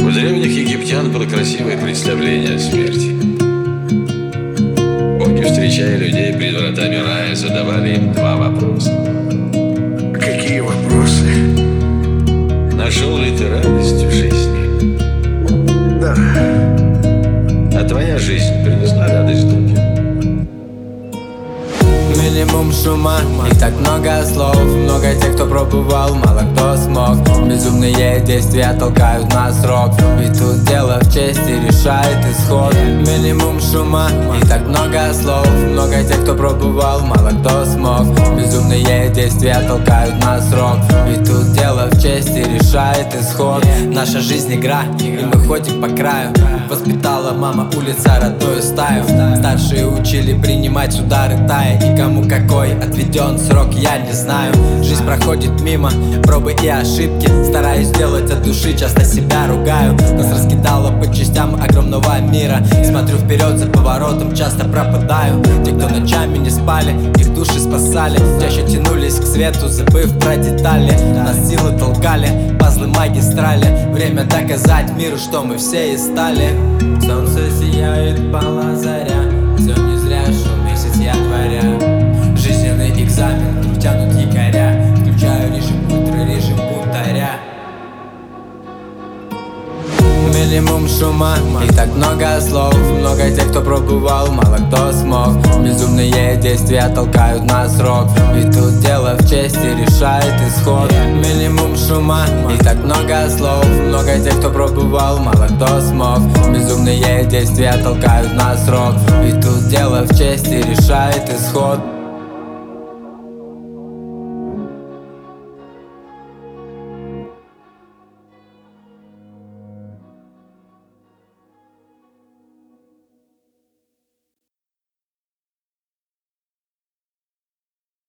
У древних египтян было красивое представление о смерти. Боги, встречая людей пред вратами рая, задавали им два вопроса. Какие вопросы? Нашел ли ты радость в жизни? Да. А твоя жизнь принесла радость другим? Минимум шума и так много слов. Много тех, кто пробовал, мало кто смог. Безумные действия толкают на срок. Ведь тут дело в чести решает исход. Минимум шума и так много слов. Много тех, кто пробовал, мало кто смог. Безумные действия толкают на срок. Ведь тут дело в чести решает исход. Наша жизнь игра, и мы ходим по краю. Воспитала мама улица родную стаю. Старшие учили принимать удары тая. И кому какой отведен срок, я не знаю. Жизнь проходит мимо, пробы и ошибки. Стараюсь сделать от души, часто себя ругаю. Нас раскидало по частям огромного мира. Смотрю вперед, за поворотом часто пропадаю. Те, кто ночами не спали, их души спасали. Чаще тянулись к свету, забыв про детали. Нас силы толкали, пазлы магистрали. Время доказать миру, что мы все и стали. Солнце сияет, пала заря. Все не зря, что месяц я творя. Жизненный экзамен, вдруг тянут якоря. Включаю режим ультра, режим бунтаря. Минимум шума и так много слов. Много тех, кто пробовал, мало кто смог. Безумные действия толкают на срок. Ведь тут дело в чести решает исход. Минимум шума и так много слов. Много тех, кто пробовал, мало кто смог. Безумные действия толкают на срок. Ведь тут дело в чести решает исход.